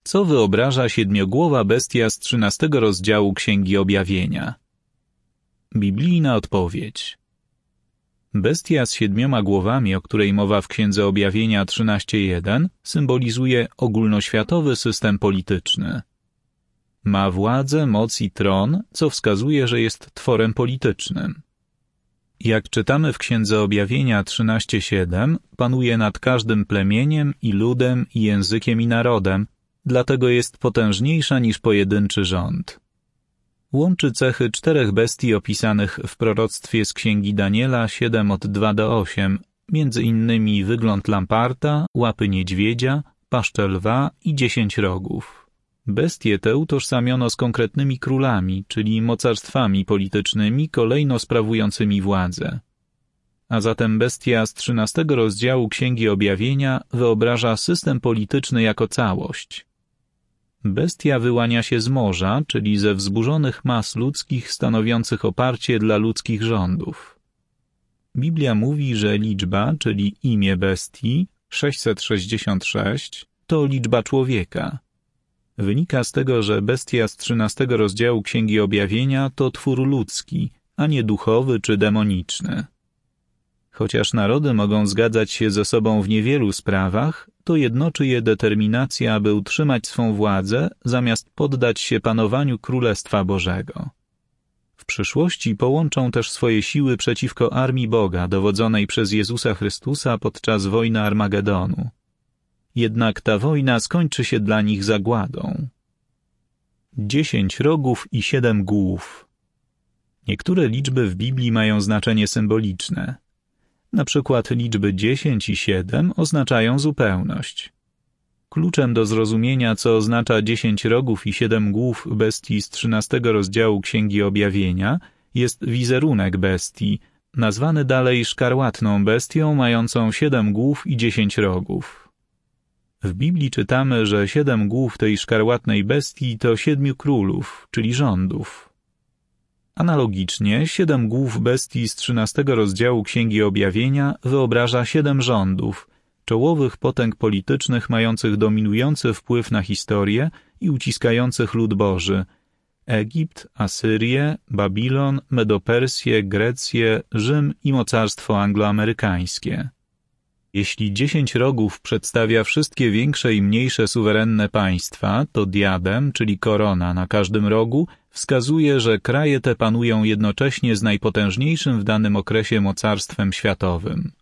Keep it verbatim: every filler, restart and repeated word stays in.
Co wyobraża siedmiogłowa bestia z trzynastego rozdziału Księgi Objawienia? Biblijna odpowiedź. Bestia z siedmioma głowami, o której mowa w Księdze Objawienia trzynaście jeden, symbolizuje ogólnoświatowy system polityczny. Ma władzę, moc i tron, co wskazuje, że jest tworem politycznym. Jak czytamy w Księdze Objawienia trzynaście siedem, panuje nad każdym plemieniem i ludem i językiem i narodem, dlatego jest potężniejsza niż pojedynczy rząd. Łączy cechy czterech bestii opisanych w proroctwie z Księgi Daniela siedem od dwa do osiem, między innymi wygląd lamparta, łapy niedźwiedzia, paszczę lwa i dziesięć rogów. Bestie te utożsamiono z konkretnymi królami, czyli mocarstwami politycznymi kolejno sprawującymi władzę. A zatem bestia z trzynastego rozdziału Księgi Objawienia wyobraża system polityczny jako całość. Bestia wyłania się z morza, czyli ze wzburzonych mas ludzkich stanowiących oparcie dla ludzkich rządów. Biblia mówi, że liczba, czyli imię bestii, sześćset sześćdziesiąt sześć, to liczba człowieka. Wynika z tego, że bestia z trzynastego rozdziału Księgi Objawienia to twór ludzki, a nie duchowy czy demoniczny. Chociaż narody mogą zgadzać się ze sobą w niewielu sprawach, to jednoczy je determinacja, aby utrzymać swą władzę, zamiast poddać się panowaniu Królestwa Bożego. W przyszłości połączą też swoje siły przeciwko armii Boga, dowodzonej przez Jezusa Chrystusa podczas wojny Armagedonu. Jednak ta wojna skończy się dla nich zagładą. Dziesięć rogów i siedem głów. Niektóre liczby w Biblii mają znaczenie symboliczne. Na przykład liczby dziesięć i siedem oznaczają zupełność. Kluczem do zrozumienia, co oznacza dziesięć rogów i siedem głów bestii z trzynastego rozdziału Księgi Objawienia, jest wizerunek bestii, nazwany dalej szkarłatną bestią mającą siedem głów i dziesięć rogów. W Biblii czytamy, że siedem głów tej szkarłatnej bestii to siedmiu królów, czyli rządów. Analogicznie, siedem głów bestii z trzynastego rozdziału Księgi Objawienia wyobraża siedem rządów, czołowych potęg politycznych mających dominujący wpływ na historię i uciskających lud Boży: Egipt, Asyrię, Babilon, Medopersję, Grecję, Rzym i mocarstwo angloamerykańskie. Jeśli dziesięć rogów przedstawia wszystkie większe i mniejsze suwerenne państwa, to diadem, czyli korona na każdym rogu, wskazuje, że kraje te panują jednocześnie z najpotężniejszym w danym okresie mocarstwem światowym.